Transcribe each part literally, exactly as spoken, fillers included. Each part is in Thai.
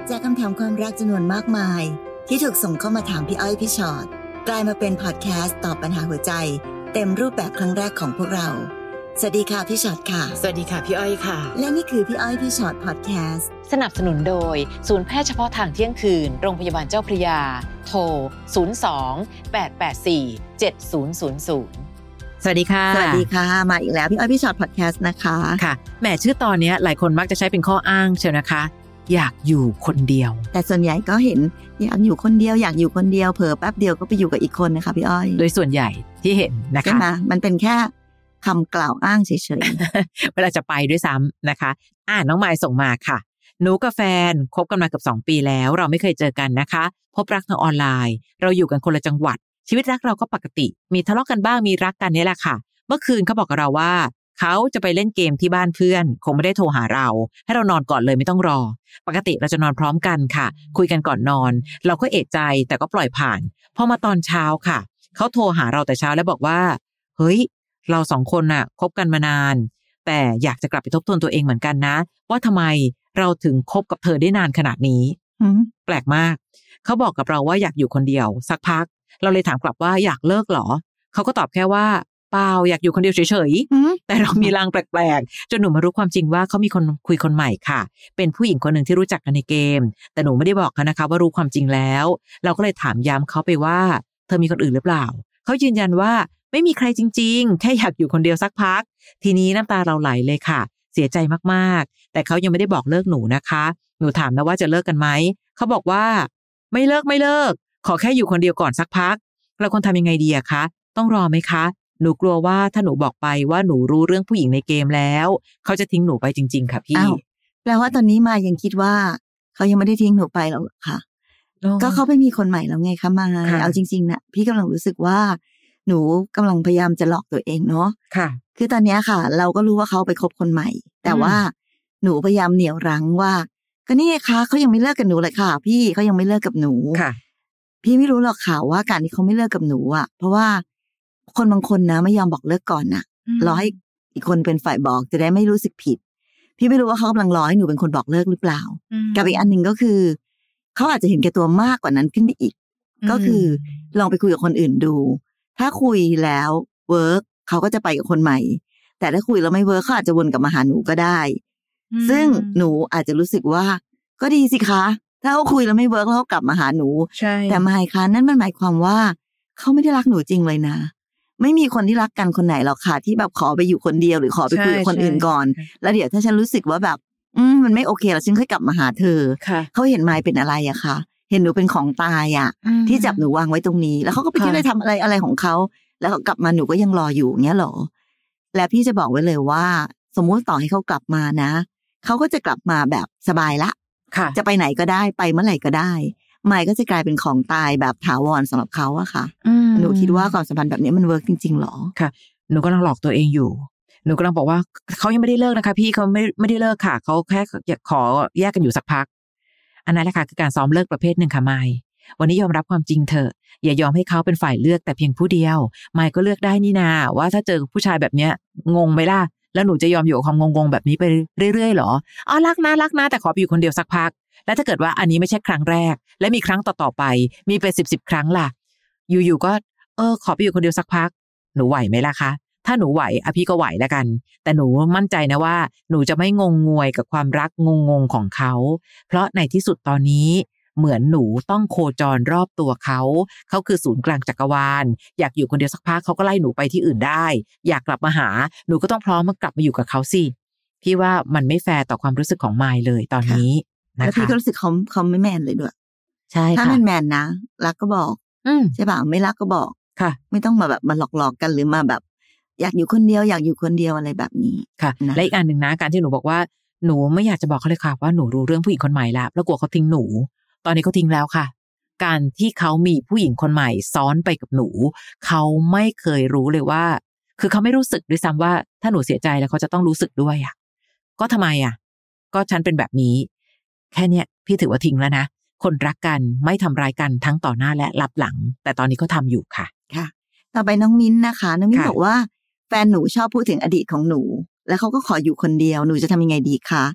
จากคำถามความรักจำนวนมากมายที่ถูกส่งเข้ามาถามพี่อ้อยพี่ชอตกลายมาเป็นพอดแคสต์ตอบปัญหาหัวใจเต็มรูปแบบครั้งแรกของพวกเราสวัสดีค่ะพี่ชอตค่ะสวัสดีค่ะพี่อ้อยค่ะและนี่คือพี่อ้อยพี่ชอตพอดแคสต์สนับสนุนโดยศูนย์แพทย์เฉพาะทางเที่ยงคืนโรงพยาบาลเจ้าพระยาโทรศูนย์ สอง แปด แปด สี่ เจ็ด ศูนย์ ศูนย์ ศูนย์สวัสดีค่ะสวัสดีค่ะมาอีกแล้วพี่อ้อยพี่ชอตพอดแคสต์นะคะค่ะแหมชื่อตอนนี้หลายคนมักจะใช้เป็นข้ออ้างเชียวนะคะอยากอยู่คนเดียวแต่ส่วนใหญ่ก็เห็นอยากอยู่คนเดียวอยากอยู่คนเดียวเผลอแป๊บเดียวก็ไปอยู่กับอีกคนนะคะพี่อ้อยโดยส่วนใหญ่ที่เห็นนะคะใช่ไหมมันเป็นแค่คำกล่าวอ้างเฉยๆ เวลาจะไปด้วยซ้ำนะคะอ่าน้องมายส่งมาค่ะหนูกับแฟนคบกันมาเกือบสองปีแล้วเราไม่เคยเจอกันนะคะพบรักทางออนไลน์เราอยู่กันคนละจังหวัดชีวิตรักเราก็ปกติมีทะเลาะกันบ้างมีรักกันนี่แหละค่ะเมื่อคืนเขาบอกกับเราว่าเขาจะไปเล่นเกมที่บ้านเพื่อนคงไม่ได้โทรหาเราให้เรานอนก่อนเลยไม่ต้องรอปกติเราจะนอนพร้อมกันค่ะคุยกันก่อนนอนเราก็เอะใจแต่ก็ปล่อยผ่านพอมาตอนเช้าค่ะเขาโทรหาเราแต่เช้าแล้วบอกว่าเฮ้ยเราสองคนน่ะคบกันมานานแต่อยากจะกลับไปทบทวนตัวเองเหมือนกันนะว่าทำไมเราถึงคบกับเธอได้นานขนาดนี้แปลกมากเขาบอกกับเราว่าอยากอยู่คนเดียวสักพักเราเลยถามกลับว่าอยากเลิกหรอเขาก็ตอบแค่ว่าเปล่าอยากอยู่คนเดียวเฉยๆแต่เรามีลางแปลกๆจนหนูมารู้ความจริงว่าเขามีคนคุยคนใหม่ค่ะเป็นผู้หญิงคนหนึ่งที่รู้จักกันในเกมแต่หนูไม่ได้บอกเขานะคะว่ารู้ความจริงแล้วเราก็เลยถามย้ำเขาไปว่าเธอมีคนอื่นหรือเปล่าเขายืนยันว่าไม่มีใครจริงๆแค่อยากอยู่คนเดียวสักพักทีนี้น้ำตาเราไหลเลยค่ะเสียใจมากๆแต่เขายังไม่ได้บอกเลิกหนูนะคะหนูถามนะว่าจะเลิกกันไหมเขาบอกว่าไม่เลิกไม่เลิกขอแค่อยู่คนเดียวก่อนสักพักเราควรทำยังไงดีอะคะต้องรอไหมคะหนูกลัวว่าถ้าหนูบอกไปว่าหนูรู้เรื่องผู้หญิงในเกมแล้วเขาจะทิ้งหนูไปจริงๆค่ะพี่แปลว่าตอนนี้มายังคิดว่าเขายังไม่ได้ทิ้งหนูไปหรอกค่ะก็เขาไปมีคนใหม่แล้วไงคะมาเอาจริงๆนะพี่กำลังรู้สึกว่าหนูกำลังพยายามจะหลอกตัวเองเนาะค่ะคือตอนนี้ค่ะเราก็รู้ว่าเขาไปคบคนใหม่แต่ว่าหนูพยายามเหนี่ยวรั้งว่าก็นี่ไงคะเขายังไม่เลิกกับหนูเลยค่ะพี่เขายังไม่เลิกกับหนูค่ะพี่ไม่รู้หรอกค่ะว่าการที่เขาไม่เลิกกับหนูอ่ะเพราะว่าคนบางคนนะไม่ยอมบอกเลิกก่อนน่ะรอให้อีกคนเป็นฝ่ายบอกจะได้ไม่รู้สึกผิดพี่ไม่รู้ว่าเขากำลังรอให้หนูเป็นคนบอกเลิกหรือเปล่ากับอีกอันหนึ่งก็คือเขาอาจจะเห็นแก่ตัวมากกว่านั้นขึ้นไปอีกก็คือลองไปคุยกับคนอื่นดูถ้าคุยแล้วเวิร์กเขาก็จะไปกับคนใหม่แต่ถ้าคุยแล้วไม่เวิร์กเขาอาจจะวนกลับมาหาหนูก็ได้ซึ่งหนูอาจจะรู้สึกว่าก็ดีสิคะถ้าเขาคุยแล้วไม่เวิร์กแล้วเขากลับมาหาหนูแต่ไม่ค่ะนั่นมันหมายความว่าเขาไม่ได้รักหนูจริงเลยนะไม่มีคนที่รักกันคนไหนหรอกค่ะที่แบบขอไปอยู่คนเดียวหรือขอไปคุยกับคนอื่นก่อนแล้วเดี๋ยวถ้าฉันรู้สึกว่าแบบอืมมันไม่โอเคแล้วฉันค่อยกลับมาหาเธอเขาเห็นไมค์เป็นอะไรอะคะเห็นหนูเป็นของตายอะที่จับหนูวางไว้ตรงนี้แล้วเขาก็ไปคิดอะไรทำอะไรอะไรของเขาแล้วกลับมาหนูก็ยังรออยู่เงี้ยหรอและพี่จะบอกไว้เลยว่าสมมุติต่อให้เขากลับมานะเขาก็จะกลับมาแบบสบายละจะไปไหนก็ได้ไปเมื่อไหร่ก็ได้ไมค์ก็จะกลายเป็นของตายแบบถาวรสำหรับเขาอะค่ะหนูคิดว่าความสัมพันธ์แบบนี้มันเวิร์กจริงๆหรอค่ะหนูกำลังหลอกตัวเองอยู่หนูกำลังบอกว่าเขายังไม่ได้เลิกนะคะพี่เขาไม่ไม่ได้เลิกค่ะเขาแค่อยากขอแยกกันอยู่สักพักอันนั้นแหละค่ะคือการซ้อมเลิกประเภทหนึ่งค่ะไมค์วันนี้ยอมรับความจริงเถอะอย่ายอมให้เขาเป็นฝ่ายเลือกแต่เพียงผู้เดียวไมค์ก็เลือกได้นี่นาว่าถ้าเจอผู้ชายแบบเนี้ยงงไหมล่ะแล้วหนูจะยอมอยู่กับความงงๆแบบนี้ไปเรื่อยๆหรออ๋อรักนะรักนะแต่ขอไปอยู่คนเดียวสักพักแล้วถ้าเกิดว่าอันนี้ไม่ใช่ครั้งแรกและมีครั้งต่อๆไปมีเป็นสิบสิบครั้งล่ะอยู่ๆก็เออขอไปอยู่คนเดียวสักพักหนูไหวไหมล่ะคะถ้าหนูไหวอ่ะพี่ก็ไหวแล้วกันแต่หนูมั่นใจนะว่าหนูจะไม่งงงวยกับความรักงงๆของเขาเพราะในที่สุดตอนนี้เหมือนหนูต้องโคจรรอบตัวเขาเขาคือศูนย์กลางจักรวาลอยากอยู่คนเดียวสักพักเขาก็ไล่หนูไปที่อื่นได้อยากกลับมาหาหนูก็ต้องพร้อมมากลับมาอยู่กับเขาสิพี่ว่ามันไม่แฟร์ต่อความรู้สึกของมายเลยตอนนี้แล้วพี่ก็รู้สึกเขาเขาไม่แมนเลยด้วยใช่ค่ะถ้ามันแมนนะรักก็บอกใช่ป่ะไม่รักก็บอกค่ะไม่ต้องมาแบบมาหลอกๆกันหรือมาแบบอยากอยู่คนเดียวอยากอยู่คนเดียวอะไรแบบนี้ค่ะและอีกอันหนึ่งนะการที่หนูบอกว่าหนูไม่อยากจะบอกเขาเลยค่ะว่าหนูรู้เรื่องผู้หญิงคนใหม่แล้วแล้วกลัวเขาทิ้งหนูตอนนี้เขาทิ้งแล้วค่ะการที่เขามีผู้หญิงคนใหม่ซ้อนไปกับหนูเขาไม่เคยรู้เลยว่าคือเขาไม่รู้สึกด้วยซ้ำว่าถ้าหนูเสียใจแล้วเขาจะต้องรู้สึกด้วยอ่ะก็ทำไมอ่ะก็ฉันเป็นแบบนี้แค่เนี้ยพี่ถือว่าทิ้งแล้วนะคนรักกันไม่ทำร้ายกันทั้งต่อหน้าและรับหลังแต่ตอนนี้เขาทำอยู่ค่ะค่ะต่อไปน้องมิ้นนะคะน้องมิ้นบอกว่าแฟนหนูชอบพูดถึงอดีตของหนูแล้วเขาก็ขออยู่คนเดียวหนูจะทำยังไงดีคะ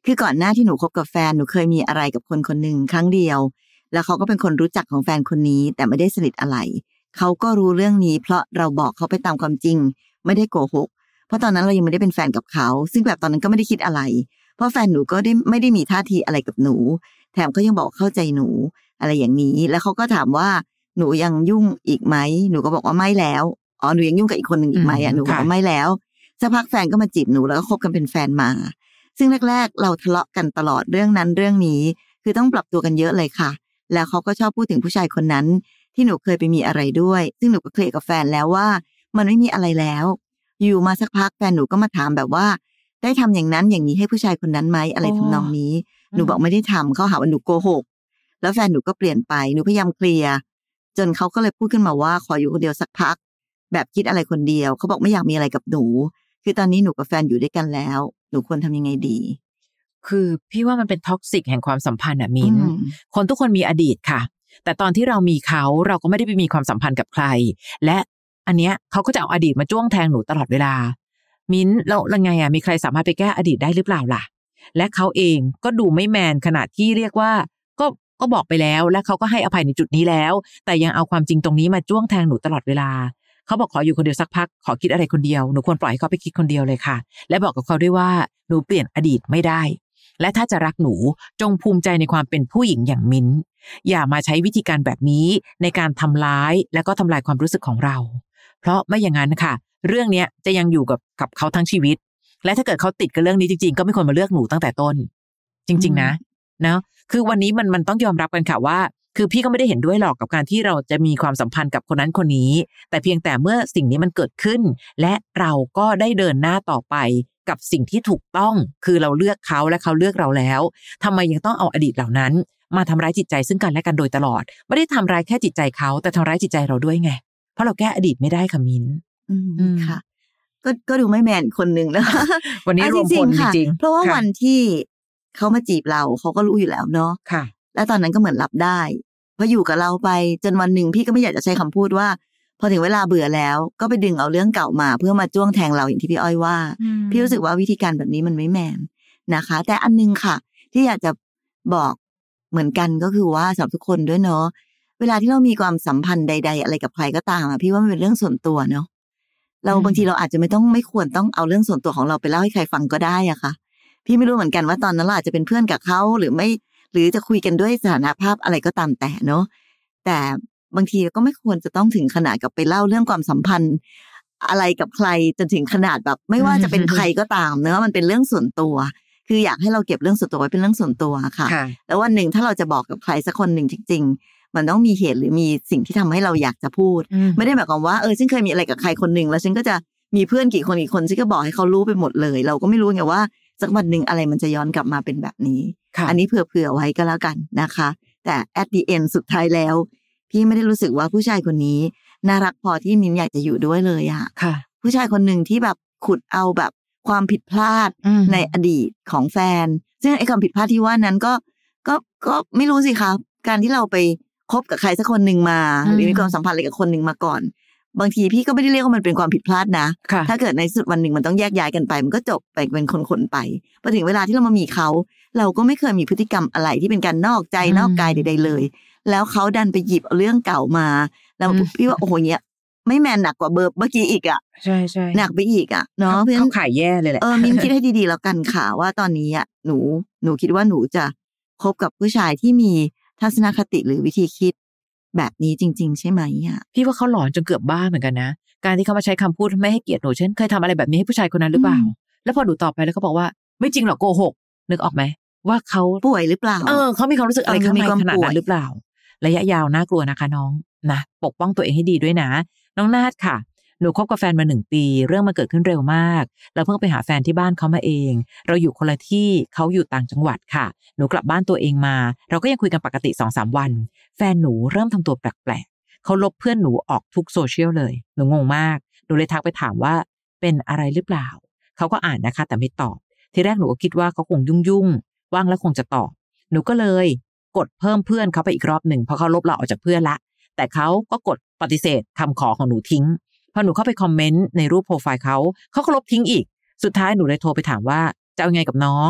คือก่อนหน้าที่หนูคบกับแฟนหนูเคยมีอะไรกับคนคนหนึ่งครั้งเดียวแล้วเขาก็เป็นคนรู้จักของแฟนคนนี้แต่ไม่ได้สนิทอะไรเขาก็รู้เรื่องนี้เพราะเราบอกเขาไปตามความจริงไม่ได้โกหกเพราะตอนนั้นเรายังไม่ได้เป็นแฟนกับเขาซึ่งแบบตอนนั้นก็ไม่ได้คิดอะไรเพราะแฟนหนูก็ได้ไม่ได้มีท่าทีอะไรกับหนูแถมก็ยังบอกเข้าใจหนูอะไรอย่างนี้แล้วเขาก็ถามว่าหนูยังยุ่งอีกไหมหนูก็บอกว่าไม่แล้วอ๋อหนูยังยุ่งกับอีกคนหนึ่งอีกไหมอ่ะหนูบอกว่าไม่แล้วสักพักแฟนก็มาจีบหนูแล้วก็คบกันเป็นแฟนมาซึ่งแรกๆเราทะเลาะกันตลอดเรื่องนั้นเรื่องนี้คือต้องปรับตัวกันเยอะเลยค่ะแล้วเขาก็ชอบพูดถึงผู้ชายคนนั้นที่หนูเคยไปมีอะไรด้วยซึ่งหนูก็เคลียร์กับแฟนแล้วว่ามันไม่มีอะไรแล้วอยู่มาสักพักแฟนหนูก็มาถามแบบว่าได้ทำอย่างนั้นอย่างนี้ให้ผู้ชายคนนั้นไหมอะไรทำนองนี้หนูบอกไม่ได้ทำเขาหาว่าหนูโกหกแล้วแฟนหนูก็เปลี่ยนไปหนูพยายามเคลียร์จนเขาก็เลยพูดขึ้นมาว่าขออยู่คนเดียวสักพักแบบคิดอะไรคนเดียวเขาบอกไม่อยากมีอะไรกับหนูคือตอนนี้หนูกับแฟนอยู่ด้วยกันแล้วหนูควรทำยังไงดีคือพี่ว่ามันเป็นท็อกซิกแห่งความสัมพันธ์อะมิ้นคนทุกคนมีอดีตค่ะแต่ตอนที่เรามีเขาเราก็ไม่ได้ไปมีความสัมพันธ์กับใครและอันเนี้ยเขาก็จะเอาอดีตมาจ้วงแทงหนูตลอดเวลามิ้นแล้วยังไงอะมีใครสามารถไปแก้อดีตได้หรือเปล่าล่ะและเขาเองก็ดูไม่แมนขนาดที่เรียกว่าก็ก็บอกไปแล้วและเขาก็ให้อภัยในจุดนี้แล้วแต่ยังเอาความจริงตรงนี้มาจ้วงแทงหนูตลอดเวลาเขาบอกขออยู่คนเดียวสักพักขอคิดอะไรคนเดียวหนูควรปล่อยให้เขาไปคิดคนเดียวเลยค่ะและบอกกับเขาด้วยว่าหนูเปลี่ยนอดีตไม่ได้และถ้าจะรักหนูจงภูมิใจในความเป็นผู้หญิงอย่างมิ้นอย่ามาใช้วิธีการแบบนี้ในการทำร้ายและก็ทำลายความรู้สึกของเราเพราะไม่อย่างนั้นค่ะเรื่องนี้จะยังอยู่กับกับเขาทั้งชีวิตและถ้าเกิดเขาติดกับเรื่องนี้จริงๆก็ไม่ควรมาเลือกหนูตั้งแต่ต้นจริงๆนะเนาะคือวันนี้มันมันต้องยอมรับกันค่ะว่าคือพี่ก็ไม่ได้เห็นด้วยหรอกกับการที่เราจะมีความสัมพันธ์กับคนนั้นคนนี้แต่เพียงแต่เมื่อสิ่งนี้มันเกิดขึ้นและเราก็ได้เดินหน้าต่อไปกับสิ่งที่ถูกต้องคือเราเลือกเขาและเขาเลือกเราแล้วทำไมยังต้องเอาอดีตเหล่านั้นมาทำร้ายจิตใจซึ่งกันและกันโดยตลอดไม่ได้ทำร้ายแค่จิตใจเขาแต่ทำร้ายจิตใจเราด้วยไงเพราะเราแก้อดีตไม่ได้ค่ะมิ้นอืมค่ะก็ก็ดูไม่แมนคนนึงนะวันนี้รวมพลจริงๆเพราะว่าวันที่เขามาจีบเราเขาก็รู้อยู่แล้วเนาะค่ะแล้วตอนนั้นก็เหมือนรับได้พออยู่กับเราไปจนวันหนึ่งพี่ก็ไม่อยากจะใช้คำพูดว่าพอถึงเวลาเบื่อแล้วก็ไปดึงเอาเรื่องเก่ามาเพื่อมาจ้วงแทงเราอย่างที่พี่อ้อยว่าพี่รู้สึกว่าวิธีการแบบนี้มันไม่แมนนะคะแต่อันนึงค่ะที่อยากจะบอกเหมือนกันก็คือว่าสำหรับทุกคนด้วยเนาะเวลาที่เรามีความสัมพันธ์ใดๆอะไรกับใครก็ตามอ่ะพี่ว่ามันเป็นเรื่องส่วนตัวเนาะเราบางทีเราอาจจะไม่ต้องไม่ควรต้องเอาเรื่องส่วนตัวของเราไปเล่าให้ใครฟังก็ได้อะค่ะพี่ไม่รู้เหมือนกันว่าตอนนั้นเราอาจจะเป็นเพื่อนกับเขาหรือไม่หรือจะคุยกันด้วยสถานภาพอะไรก็ตามแต่เนาะแต่บางทีก็ไม่ควรจะต้องถึงขนาดกับไปเล่าเรื่องความสัมพันธ์อะไรกับใครจนถึงขนาดแบบไม่ว่าจะเป็นใครก็ตามเนอะมันเป็นเรื่องส่วนตัวคืออยากให้เราเก็บเรื่องส่วนตัวไว้เป็นเรื่องส่วนตัวค่ะแล้ววันหนึ่งถ้าเราจะบอกกับใครสักคนหนึ่งจริงๆมันต้องมีเหตุหรือมีสิ่งที่ทำให้เราอยากจะพูดไม่ได้หมายความว่าเออฉันเคยมีอะไรกับใครคนหนึ่งแล้วฉันก็จะมีเพื่อนกี่คนกี่คนฉันก็บอกให้เขารู้ไปหมดเลยเราก็ไม่รู้ไงว่าสักวันหนึ่งอะไรมันจะย้อนกลับมาเป็นแบบนี้อันนี้เผื่อๆไว้ก็แล้วกันนะคะแต่ at the end สุดท้ายแล้วพี่ไม่ได้รู้สึกว่าผู้ชายคนนี้น่ารักพอที่มิ้นอยากจะอยู่ด้วยเลยอะผู้ชายคนหนึ่งที่แบบขุดเอาแบบความผิดพลาดในอดีตของแฟนซึ่งไอ้ความผิดพลาดที่ว่านั้นก็ก็ก็ไม่รู้สิคะการที่เราไปคบกับใครสักคนหนึ่งมาหรือมีความสัมพันธ์อะไรกับคนหนึ่งมาก่อนบางทีพี่ก็ไม่ได้เรียกว่ามันเป็นความผิดพลาดนะถ้าเกิดในสุดวันหนึ่งมันต้องแยกย้ายกันไปมันก็จบไปเป็นคนๆไปพอถึงเวลาที่เรามามีเขาเราก็ไม่เคยมีพฤติกรรมอะไรที่เป็นการนอกใจนอกกายใดๆเลยแล้วเขาดันไปหยิบเอาเรื่องเก่ามาแล้วพี่ว่าโอ้โหเนี้ยไม่แมนหนักกว่าเบอร์เมื่อกี้อีกอ่ะใช่ใช่หนักไปอีกอ่ะเนาะเขาขายแย่เลยแหละเออมิ้นคิดให้ดีๆแล้วกันค่ะว่าตอนนี้อ่ะหนูหนูคิดว่าหนูจะคบกับผู้ชายที่มีทัศนคติหรือวิธีคิดแบบนี้จริงๆใช่ไหมอ่ะพี่ว่าเขาหลอนจนเกือบบ้าเหมือนกันนะการที่เขามาใช้คำพูดไม่ให้เกียรติหนูเช่นเคยทำอะไรแบบนี้ให้ผู้ชายคนนั้นหรือเปล่าแล้วพอหนูตอบไปแล้วเขาบอกว่าไม่จริงหรอกโกหกนึกออกไหมว่าเขาป่วยหรือเปล่าเออเขามีความรู้สึกอะไรข้างในขนาดนั้นหรือเปล่าระยะยาวน่ากลัวนะคะน้องนะปกป้องตัวเองให้ดีด้วยนะน้องนาฏค่ะหนูคบกับแฟนมาหนึ่งปีเรื่องมันเกิดขึ้นเร็วมากเราเพิ่งไปหาแฟนที่บ้านเขามาเองเราอยู่คนละที่เขาอยู่ต่างจังหวัดค่ะหนูกลับบ้านตัวเองมาเราก็ยังคุยกันปกติ สองสาม วันแฟนหนูเริ่มทำตัวแปลกๆเขาลบเพื่อนหนูออกทุกโซเชียลเลยหนูงงมากหนูเลยทักไปถามว่าเป็นอะไรหรือเปล่าเขาก็อ่านนะคะแต่ไม่ตอบทีแรกหนูก็คิดว่าเขาคงยุ่งๆว่างแล้วคงจะตอบหนูก็เลยกดเพิ่มเพื่อนเขาไปอีกรอบหนึ่งเพราะเขาลบเราออกจากเพื่อนละแต่เขาก็กดปฏิเสธคำขอของหนูทิ้งพอหนูเข้าไปคอมเมนต์ในรูปโปรไฟล์เขาเขาก็ลบทิ้งอีกสุดท้ายหนูเลยโทรไปถามว่าจะเอาไงกับน้อง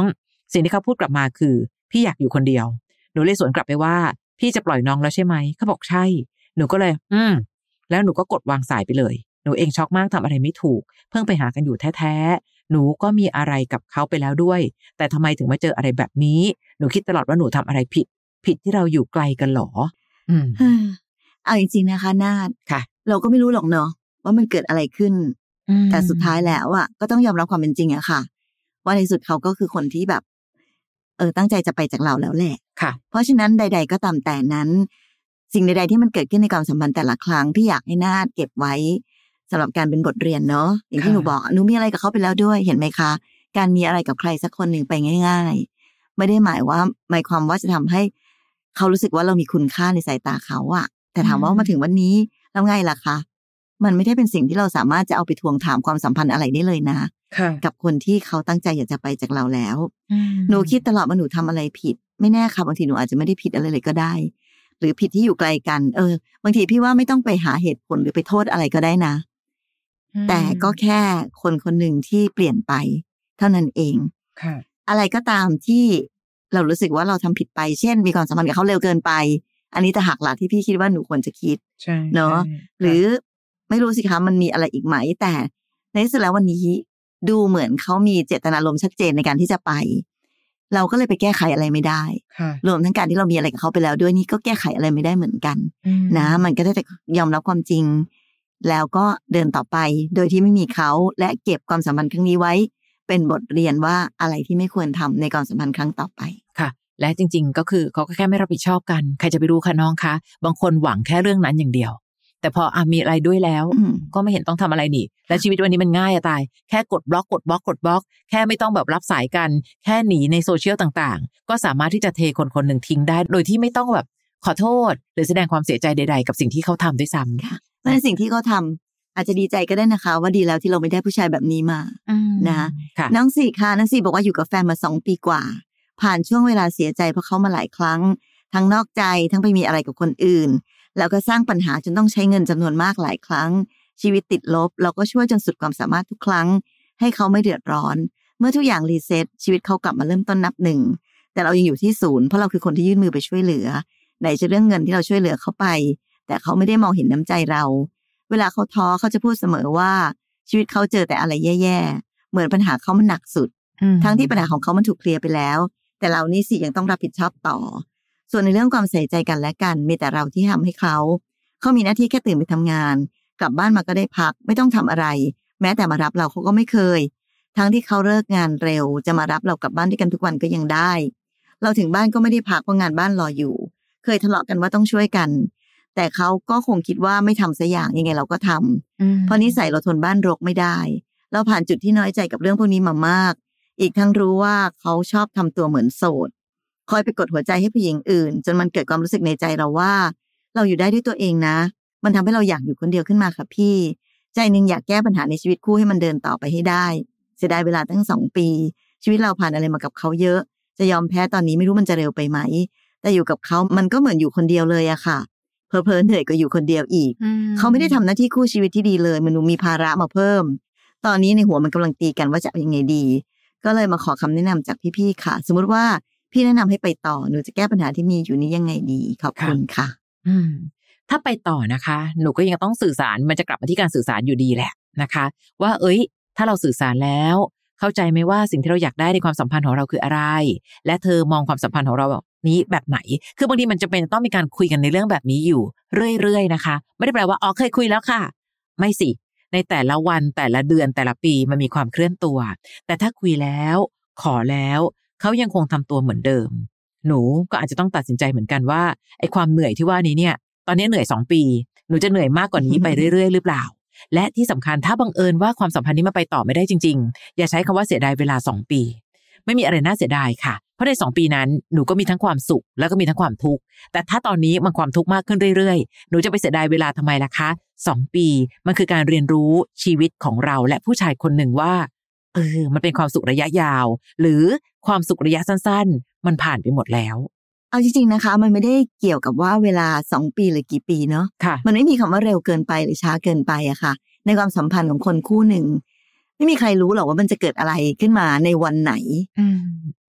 สิ่งที่เขาพูดกลับมาคือพี่อยากอยู่คนเดียวหนูเลยสวนกลับไปว่าพี่จะปล่อยน้องแล้วใช่ไหมเขาบอกใช่หนูก็เลยอืมแล้วหนูก็กดวางสายไปเลยหนูเองช็อกมากทำอะไรไม่ถูกเพิ่งไปหากันอยู่แท้ๆหนูก็มีอะไรกับเขาไปแล้วด้วยแต่ทำไมถึงมาเจออะไรแบบนี้หนูคิดตลอดว่าหนูทำอะไรผิดผิดที่เราอยู่ไกลกันหรออืมเอาจริงๆนะคะนาฏค่ะเราก็ไม่รู้หรอกเนาะว่ามันเกิดอะไรขึ้นแต่สุดท้ายแล้วอ่ะก็ต้องยอมรับความเป็นจริงอะค่ะว่าในสุดเขาก็คือคนที่แบบเออตั้งใจจะไปจากเราแล้วแหละค่ะเพราะฉะนั้นใดๆก็ตามแต่นั้นสิ่งใดๆที่มันเกิดขึ้นในความสัมพันธ์แต่ละครั้งพี่อยากให้นาฏเก็บไว้สำหรับการเป็นบทเรียนเนาะอย่างที่หนูบอกหนูมีอะไรกับเขาไปแล้วด้วยเห็นไหมคะการมีอะไรกับใครสักคนหนึ่งไปง่ายๆไม่ได้หมายว่าหมายความว่าจะทำให้เขารู้สึกว่าเรามีคุณค่าในสายตาเขาอะแต่ถามว่ามาถึงวันนี้แล้วไงล่ะคะมันไม่ได้เป็นสิ่งที่เราสามารถจะเอาไปทวงถามความสัมพันธ์อะไรได้เลยนะกับคนที่เขาตั้งใจอยากจะไปจากเราแล้วหนูคิดตลอดว่าหนูทำอะไรผิดไม่แน่ค่ะบางทีหนูอาจจะไม่ได้ผิดอะไรเลยก็ได้หรือผิดที่อยู่ไกลกันเออบางทีพี่ว่าไม่ต้องไปหาเหตุผลหรือไปโทษอะไรก็ได้นะแต่ก็แค่คนคนหนึ่งที่เปลี่ยนไปเท่านั้นเองอะไรก็ตามที่เรารู้สึกว่าเราทำผิดไปเช่นมีความสัมพันธ์กับเขาเร็วเกินไปอันนี้จะหักหลักที่พี่คิดว่าหนูควรจะคิดเนาะหรือไม่รู้สิคะมันมีอะไรอีกไหมแต่ในที่สุดแล้ววันนี้ดูเหมือนเขามีเจตนารมณ์ชัดเจนในการที่จะไปเราก็เลยไปแก้ไขอะไรไม่ได้รวมทั้งการที่เรามีอะไรกับเขาไปแล้วด้วยนี่ก็แก้ไขอะไรไม่ได้เหมือนกันนะมันก็ได้แต่ยอมรับความจริงแล้วก็เดินต่อไปโดยที่ไม่มีเขาและเก็บความสัมพันธ์ครั้งนี้ไว้เป็นบทเรียนว่าอะไรที่ไม่ควรทำในความสัมพันธ์ครั้งต่อไปค่ะและจริงๆก็คือเขาก็แค่ไม่รับผิดชอบกันใครจะไปรู้คะน้องคะบางคนหวังแค่เรื่องนั้นอย่างเดียวแต่พออ่ะมีอะไรด้วยแล้วก็ไม่เห็นต้องทำอะไรนี่และชีวิตวันนี้มันง่ายอะตายแค่กดบล็อกกดบล็อกกดบล็อกแค่ไม่ต้องแบบรับสายกันแค่หนีในโซเชียลต่างๆก็สามารถที่จะเทคนคนหนึ่งทิ้งได้โดยที่ไม่ต้องแบบขอโทษหรือแสดงความเสียใจใดๆกับสิ่งที่เขาทำด้วยซ้ำค่ะเพราะในสิ่งที่เขาทำอาจจะดีใจก็ได้นะคะว่าดีแล้วที่เราไม่ได้ผู้ชายแบบนี้มานะน้องสี่ค่ะน้องสี่บอกว่าอยู่กับแฟนมาสองปีกว่าผ่านช่วงเวลาเสียใจเพราะเขามาหลายครั้งทั้งนอกใจทั้งไปมีอะไรกับคนอื่นแล้วก็สร้างปัญหาจนต้องใช้เงินจำนวนมากหลายครั้งชีวิตติดลบเราก็ช่วยจนสุดความสามารถทุกครั้งให้เขาไม่เดือดร้อนเมื่อทุกอย่างรีเซ็ตชีวิตเขากลับมาเริ่มต้นนับหนึ่งแต่เรายังอยู่ที่ศูนย์เพราะเราคือคนที่ยื่นมือไปช่วยเหลือไหนจะเรื่องเงินที่เราช่วยเหลือเขาไปแต่เขาไม่ได้มองเห็นน้ำใจเราเวลาเขาท้อเขาจะพูดเสมอว่าชีวิตเขาเจอแต่อะไรแย่ๆเหมือนปัญหาเขามันหนักสุดทั้งที่ปัญหาของเขามันถูกเคลียร์ไปแล้วแต่เรานี่สิยังต้องรับผิดชอบต่อส่วนในเรื่องความใส่ใจกันและกันมีแต่เราที่ทำให้เขาเขามีหน้าที่แค่ตื่นไปทำงานกลับบ้านมาก็ได้พักไม่ต้องทำอะไรแม้แต่มารับเราเขาก็ไม่เคยทั้งที่เขาเลิกงานเร็วจะมารับเรากลับบ้านด้วยกันทุกวันก็ยังได้เราถึงบ้านก็ไม่ได้พักเพราะงานบ้านรออยู่เคยทะเลาะกันว่าต้องช่วยกันแต่เขาก็คงคิดว่าไม่ทำสักอย่างยังไงเราก็ทำเพราะนิสัยเราทนบ้านรกไม่ได้เราผ่านจุดที่น้อยใจกับเรื่องพวกนี้มามากอีกทั้งรู้ว่าเขาชอบทำตัวเหมือนโสดคอยไปกดหัวใจให้ผู้หญิงอื่นจนมันเกิดความรู้สึกในใจเราว่าเราอยู่ได้ด้วยตัวเองนะมันทำให้เราอยากอยู่คนเดียวขึ้นมาค่ะพี่ใจนึงอยากแก้ปัญหาในชีวิตคู่ให้มันเดินต่อไปให้ได้เสียดายเวลาตั้งสองปีชีวิตเราผ่านอะไรมากับเขาเยอะจะยอมแพ้ตอนนี้ไม่รู้มันจะเร็วไปไหมแต่อยู่กับเขามันก็เหมือนอยู่คนเดียวเลยอะค่ะเพลินๆเหนื่อยก็อยู่คนเดียวอีกเขาไม่ได้ทำหน้าที่คู่ชีวิตที่ดีเลยมันดูมีภาระมาเพิ่มตอนนี้ในหัวมันกำลังตีกันว่าจะเอายังไงดีก็เลยมาขอคำแนะนำจากพี่ๆค่ะสมมติว่าพี่แนะนำให้ไปต่อหนูจะแก้ปัญหาที่มีอยู่นี้ยังไงดีขอบคุณค่ะอืมถ้าไปต่อนะคะหนูก็ยังต้องสื่อสารมันจะกลับมาที่การสื่อสารอยู่ดีแหละนะคะว่าเอ้ยถ้าเราสื่อสารแล้วเข้าใจไหมว่าสิ่งที่เราอยากได้ในความสัมพันธ์ของเราคืออะไรและเธอมองความสัมพันธ์ของเราแบบนี้แบบไหนคือบางทีมันจะเป็นต้องมีการคุยกันในเรื่องแบบนี้อยู่เรื่อยๆนะคะไม่ได้แปลว่าอ๋อเคยคุยแล้วค่ะไม่สิในแต่ละวันแต่ละเดือนแต่ละปีมันมีความเคลื่อนตัวแต่ถ้าคุยแล้วขอแล้วเขายังคงทำตัวเหมือนเดิมหนูก็อาจจะต้องตัดสินใจเหมือนกันว่าไอ้ความเหนื่อยที่ว่านี้เนี่ยตอนนี้เหนื่อยสองปีหนูจะเหนื่อยมากกว่านี้ไปเรื่อยๆหรือเปล่าและที่สำคัญถ้าบังเอิญว่าความสัมพันธ์นี้มาไปต่อไม่ได้จริงๆอย่าใช้คำว่าเสียดายเวลาสองปีไม่มีอะไรน่าเสียดายค่ะเพราะในสองปีนั้นหนูก็มีทั้งความสุขแล้วก็มีทั้งความทุกข์แต่ถ้าตอนนี้มันความทุกข์มากขึ้นเรื่อยๆหนูจะไปเสียดายเวลาทำไมล่ะคะสองปีมันคือการเรียนรู้ชีวิตของเราและผู้ชายคนหนึ่งว่าเออมันเป็นความสุขระยะยาวหรือความสุขระยะสั้นๆมันผ่านไปหมดแล้วเอาจริงๆนะคะมันไม่ได้เกี่ยวกับว่าเวลาสองปีหรือกี่ปีเนาะมันไม่มีคำว่าเร็วเกินไปหรือช้าเกินไปอะค่ะในความสัมพันธ์ของคนคู่หนึ่งไม่มีใครรู้หรอกว่ามันจะเกิดอะไรขึ้นมาในวันไหน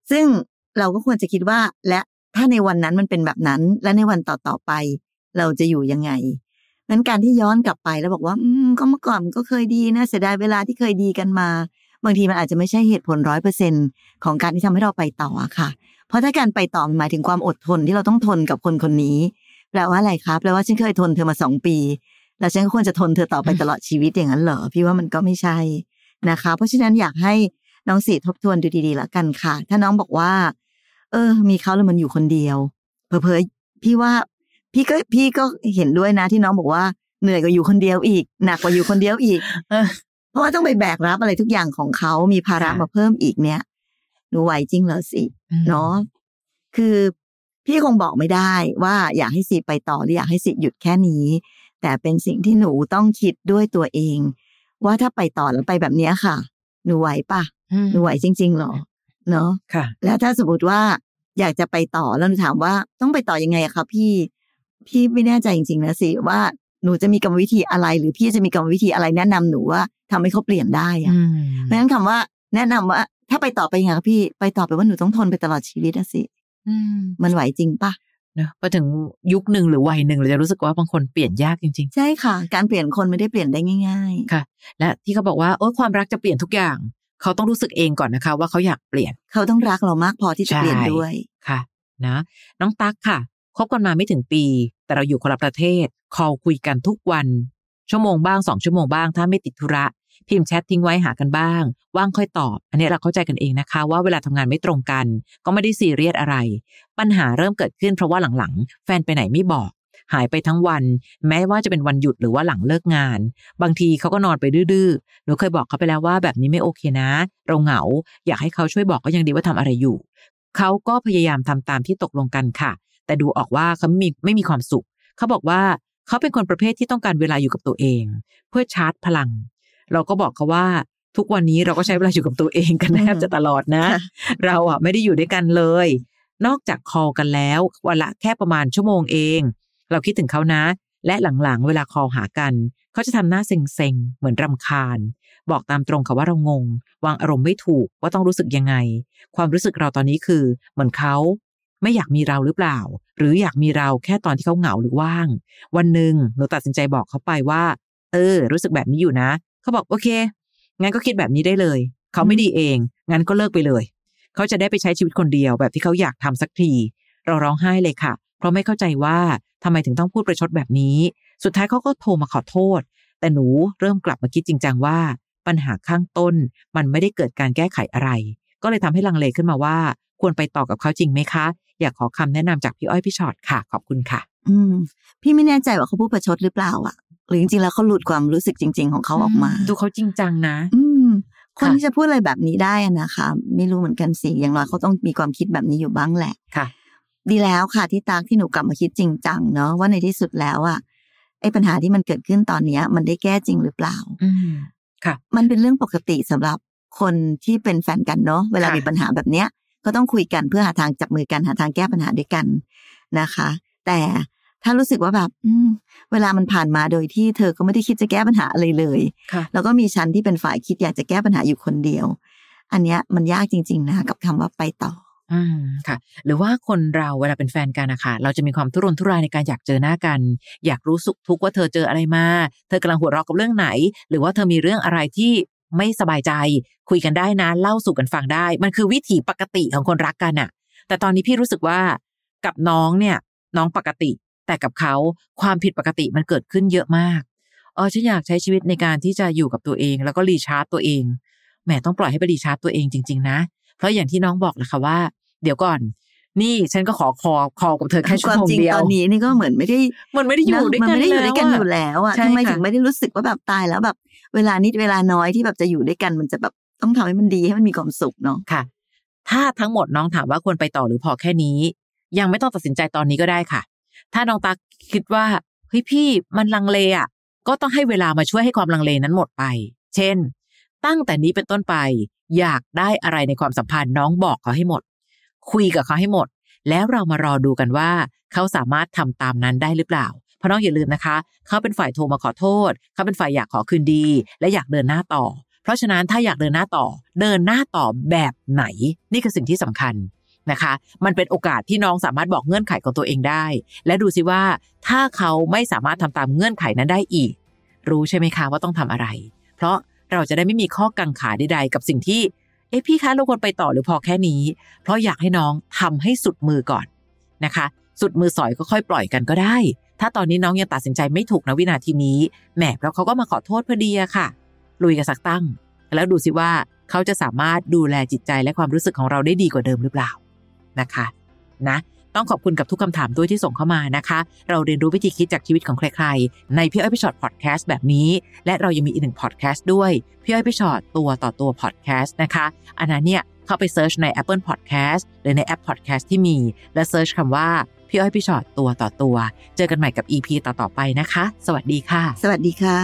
ซึ่งเราก็ควรจะคิดว่าและถ้าในวันนั้นมันเป็นแบบนั้นและในวันต่อๆไปเราจะอยู่ยังไงงั้นการที่ย้อนกลับไปแล้วบอกว่าอืมก็เมื่อก่อนมันก็เคยดีนะเสียดายเวลาที่เคยดีกันมาบางทีมันอาจจะไม่ใช่เหตุผล ร้อยเปอร์เซ็นต์ ของการที่ทำให้เราไปต่อค่ะเพราะถ้าการไปต่อมันหมายถึงความอดทนที่เราต้องทนกับคนคนนี้แปลว่าอะไรครับแปลว่าฉันเคยทนเธอมาสองปีแล้วฉันก็ควรจะทนเธอต่อไปตลอดชีวิตอย่างนั้นเหรอพี่ว่ามันก็ไม่ใช่นะคะเพราะฉะนั้นอยากให้น้องสีทบทวนดูดีๆแล้วกันค่ะถ้าน้องบอกว่าเออมีเขาแล้วมันอยู่คนเดียวเผลอๆพี่ว่าพี่ก็พี่ก็เห็นด้วยนะที่น้องบอกว่าเหนื่อยกว่าอยู่คนเดียวอีกหนักกว่าอยู่คนเดียวอีกเพราะว่าต้องไปแบกรับอะไรทุกอย่างของเขามีภาระมาเพิ่มอีกเนี่ยหนูไหวจริงเหรอสิเนาะคือพี่คงบอกไม่ได้ว่าอยากให้สิไปต่อหรืออยากให้สิหยุดแค่นี้แต่เป็นสิ่งที่หนูต้องคิดด้วยตัวเองว่าถ้าไปต่อแล้วไปแบบนี้ค่ะหนูไหวปะหนูไหวจริงๆหรอเนาะค่ะแล้วถ้าสมมติว่าอยากจะไปต่อแล้วหนูถามว่าต้องไปต่อยังไงอะคะพี่พี่ไม่แน่ใจจริงๆนะสิว่าหนูจะมีกรรมวิธีอะไรหรือพี่จะมีกรรมวิธีอะไรแนะนำหนูว่าทำให้เขาเปลี่ยนได้อะเพราะฉะนั้นคำว่าแนะนำว่าถ้าไปต่อไปยังไงคะพี่ไปต่อไปว่าหนูต้องทนไปตลอดชีวิตนะสิมันไหวจริงปะเนอะพอถึงยุคหนึ่งหรือวัยหนึ่งเราจะรู้สึกว่าบางคนเปลี่ยนยากจริงๆใช่ค่ะการเปลี่ยนคนไม่ได้เปลี่ยนได้ง่ายๆค่ะและที่เขาบอกว่าโอ้ความรักจะเปลี่ยนทุกอย่างเขาต้องรู้สึกเองก่อนนะคะว่าเขาอยากเปลี่ยนเขาต้องรักเรามากพอที่จะเปลี่ยนด้วยค่ะนะน้องตั๊กค่ะคบกันมาไม่ถึงปีแต่เราอยู่คนละประเทศคอลคุยกันทุกวันชั่วโมงบ้างสองชั่วโมงบ้างถ้าไม่ติดธุระพิมพ์แชททิ้งไว้หากันบ้างว่างค่อยตอบอันนี้เราเข้าใจกันเองนะคะว่าเวลาทำงานไม่ตรงกันก็ไม่ได้ซีเรียสอะไรปัญหาเริ่มเกิดขึ้นเพราะว่าหลังๆแฟนไปไหนไม่บอกหายไปทั้งวันแม้ว่าจะเป็นวันหยุดหรือว่าหลังเลิกงานบางทีเขาก็นอนไปดื้อๆหนูเคยบอกเขาไปแล้วว่าแบบนี้ไม่โอเคนะเราเหงาอยากให้เขาช่วยบอกก็ยังดีว่าทำอะไรอยู่เขาก็พยายามทำตามที่ตกลงกันค่ะแต่ดูออกว่าเขาไม่มีไม่มีความสุขเขาบอกว่าเขาเป็นคนประเภทที่ต้องการเวลาอยู่กับตัวเองเพื่อชาร์จพลังเราก็บอกเขาว่าทุกวันนี้เราก็ใช้เวลาอยู่กับตัวเองกันแทบจะตลอดนะเราอ่ะไม่ได้อยู่ด้วยกันเลยนอกจากคอลกันแล้ววันละแค่ประมาณชั่วโมงเองเราคิดถึงเขานะและหลังๆเวลาคอลหากันเขาจะทำหน้าเซ็งๆเหมือนรำคาญบอกตามตรงค่ะว่าเรางงวางอารมณ์ไม่ถูกว่าต้องรู้สึกยังไงความรู้สึกเราตอนนี้คือเหมือนเขาไม่อยากมีเราหรือเปล่าหรืออยากมีเราแค่ตอนที่เขาเหงาหรือว่างวันหนึ่งหนูตัดสินใจบอกเขาไปว่าเออรู้สึกแบบนี้อยู่นะเขาบอกโอเคงั้นก็คิดแบบนี้ได้เลยเขาไม่ดีเองงั้นก็เลิกไปเลยเขาจะได้ไปใช้ชีวิตคนเดียวแบบที่เขาอยากทำสักทีเราร้องไห้เลยค่ะเพราะไม่เข้าใจว่าทำไมถึงต้องพูดประชดแบบนี้สุดท้ายเขาก็โทรมาขอโทษแต่หนูเริ่มกลับมาคิดจริงจังว่าปัญหาข้างต้นมันไม่ได้เกิดการแก้ไขอะไรก็เลยทำให้ลังเลขึ้นมาว่าควรไปต่อกับเขาจริงไหมคะอยากขอคำแนะนำจากพี่อ้อยพี่ชอตค่ะขอบคุณค่ะอืมพี่ไม่แน่ใจว่าเขาพูดประชดหรือเปล่าอ่ะหรือจริงๆแล้วเขาหลุดความรู้สึกจริงๆของเขาออกมาดูเขาจริงจังนะอืมคนที่จะพูดอะไรแบบนี้ได้นะคะไม่รู้เหมือนกันสิอย่างน้อยเขาต้องมีความคิดแบบนี้อยู่บ้างแหละค่ะดีแล้วค่ะที่ตากที่หนูกลับมาคิดจริงจังเนาะว่าในที่สุดแล้วอ่ะไอ้ปัญหาที่มันเกิดขึ้นตอนนี้มันได้แก้จริงหรือเปล่าอืมค่ะมันเป็นเรื่องปกติสำหรับคนที่เป็นแฟนกันเนาะเวลามีปัญหาแบบเนี้ยก็ต้องคุยกันเพื่อหาทางจับมือกันหาทางแก้ปัญหาด้วยกันนะคะแต่ถ้ารู้สึกว่าแบบเวลามันผ่านมาโดยที่เธอก็ไม่ได้คิดจะแก้ปัญหาอะไรเลยแล้วก็มีฉันที่เป็นฝ่ายคิดอยากจะแก้ปัญหาอยู่คนเดียวอันเนี้ยมันยากจริงๆนะกับคำว่าไปต่ออืมค่ะหรือว่าคนเราเวลาเป็นแฟนกันนะคะเราจะมีความทุรนทุรายในการอยากเจอหน้ากันอยากรู้สุขทุกข์ว่าเธอเจออะไรมาเธอกำลังหัวเราะกับเรื่องไหนหรือว่าเธอมีเรื่องอะไรที่ไม่สบายใจคุยกันได้นะเล่าสู่กันฟังได้มันคือวิถีปกติของคนรักกันน่ะแต่ตอนนี้พี่รู้สึกว่ากับน้องเนี่ยน้องปกติแต่กับเขาความผิดปกติมันเกิดขึ้นเยอะมากเออฉันอยากใช้ชีวิตในการที่จะอยู่กับตัวเองแล้วก็รีชาร์จตัวเองแหมต้องปล่อยให้ไปรีชาร์จตัวเองจริงๆนะเพราะอย่างที่น้องบอกแหละค่ะว่าเดี๋ยวก่อนนี่ฉันก็ขอคอคอกับเธอแค่ชั่วโมงเดียวตอนนี้นี่ก็เหมือนไม่ได้มันไม่ได้อยู่ด้วยกันมันไม่ได้อยู่ด้วยกันอยู่แล้วอ่ะทำไมถึงไม่ได้รู้สึกว่าแบบตายแล้วแบบเวลานิดเวลาน้อยที่แบบจะอยู่ด้วยกันมันจะแบบต้องทำให้มันดีให้มันมีความสุขเนาะค่ะถ้าทั้งหมดน้องถามว่าควรไปต่อหรือพอแค่นี้ยังไม่ต้องตัดสินใจตอนนี้ก็ได้ค่ะถ้าน้องตาคิดว่าเฮ้ยพี่มันลังเลอ่ะก็ต้องให้เวลามาช่วยให้ความลังเลนั้นหมดไปเช่นตั้งแต่นี้เป็นต้นไปอยากได้อะไรในความสัมพันธ์น้องบอกเขาให้หมดคุยกับเขาให้หมดแล้วเรามารอดูกันว่าเขาสามารถทำตามนั้นได้หรือเปล่าเพราะน้องอย่าลืมนะคะเขาเป็นฝ่ายโทรมาขอโทษเขาเป็นฝ่ายอยากขอคืนดีและอยากเดินหน้าต่อเพราะฉะนั้นถ้าอยากเดินหน้าต่อเดินหน้าต่อแบบไหนนี่คือสิ่งที่สำคัญนะคะมันเป็นโอกาสที่น้องสามารถบอกเงื่อนไขของตัวเองได้และดูสิว่าถ้าเขาไม่สามารถทำตามเงื่อนไขนั้นได้อีกรู้ใช่ไหมคะว่าต้องทำอะไรเพราะเราจะได้ไม่มีข้อกังขาใดๆกับสิ่งที่เอ๊ะพี่คะเราควรไปต่อหรือพอแค่นี้เพราะอยากให้น้องทำให้สุดมือก่อนนะคะสุดมือสอยก็ค่อยปล่อยกันก็ได้ถ้าตอนนี้น้องยังตัดสินใจไม่ถูกณวินาทีนี้แหมเพราะเขาก็มาขอโทษพอดีอะค่ะลุยกันสักตั้งแล้วดูสิว่าเขาจะสามารถดูแลจิตใจและความรู้สึกของเราได้ดีกว่าเดิมหรือเปล่านะคะนะต้องขอบคุณกับทุกคำถามด้วยที่ส่งเข้ามานะคะเราเรียนรู้วิธีคิดจากชีวิตของใครๆในพี่อ้อยพี่ชอตพอดแคสต์แบบนี้และเรายังมีอีกหนึ่งพอดแคสต์ด้วยพี่อ้อยพี่ชอตตัวต่อตัวพอดแคสต์นะคะอันนั้นเนี่ยเข้าไปเซิร์ชใน Apple Podcast หรือในแอป Podcast ที่มีและเซิร์ชคำว่าพี่อ้อยพี่ชอตตัวต่อตัวเจอกันใหม่กับ อี พี ต่อๆไปนะคะสวัสดีค่ะสวัสดีค่ะ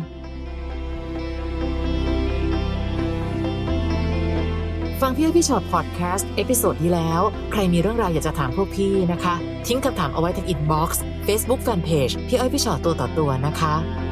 ฟังพี่อ้อยพี่ชอตพอดแคสต์เอพิโซดที่แล้วใครมีเรื่องราวอยากจะถามพวกพี่นะคะทิ้งคำถามเอาไว้ที่อินบ็อกซ์ Facebook Fanpage พี่อ้อยพี่ชอตตัวต่อตัวนะคะ